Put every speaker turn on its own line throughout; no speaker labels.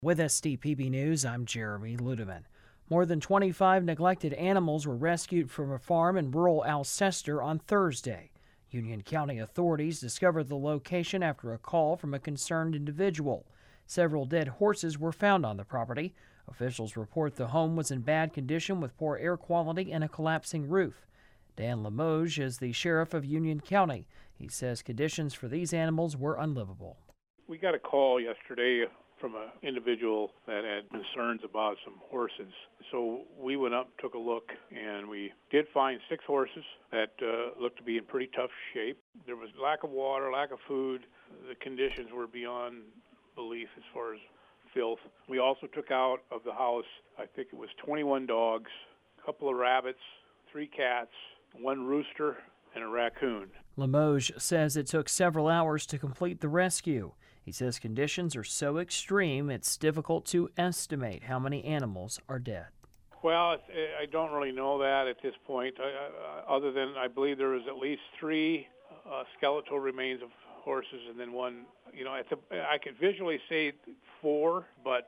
With SDPB News, I'm Jeremy Ludeman. More than 25 neglected animals were rescued from a farm in rural Alcester on Thursday. Union County authorities discovered the location after a call from a concerned individual. Several dead horses were found on the property. Officials report the home was in bad condition with poor air quality and a collapsing roof. Dan Limoges is the sheriff of Union County. He says conditions for these animals were unlivable.
We got a call yesterday from an individual that had concerns about some horses. So we went up, took a look, and we did find 6 horses that looked to be in pretty tough shape. There was lack of water, lack of food. The conditions were beyond belief as far as filth. We also took out of the house, I think it was 21 dogs, a couple of rabbits, 3 cats, 1 rooster, and a raccoon.
Limoges says it took several hours to complete the rescue. He says conditions are so extreme it's difficult to estimate how many animals are dead.
Well, I don't really know that at this point, other than I believe there was at least 3 skeletal remains of horses and then 1, I could visually say 4, but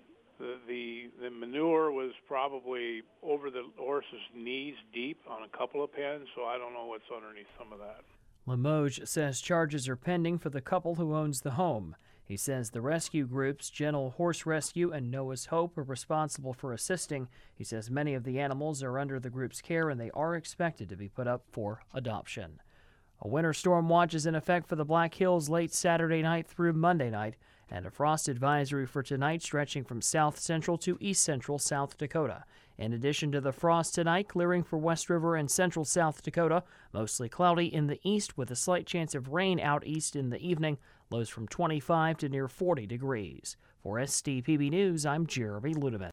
the manure was probably over the horse's knees deep on a couple of pens, so I don't know what's underneath some of that.
Limoges says charges are pending for the couple who owns the home. He says the rescue groups Gentle Horse Rescue and Noah's Hope are responsible for assisting. He says many of the animals are under the group's care and they are expected to be put up for adoption. A winter storm watch is in effect for the Black Hills late Saturday night through Monday night, and a frost advisory for tonight stretching from south central to east central South Dakota. In addition to the frost tonight, clearing for West River and central South Dakota, mostly cloudy in the east with a slight chance of rain out east in the evening, lows from 25 to near 40 degrees. For SDPB News, I'm Jeremy Ludeman.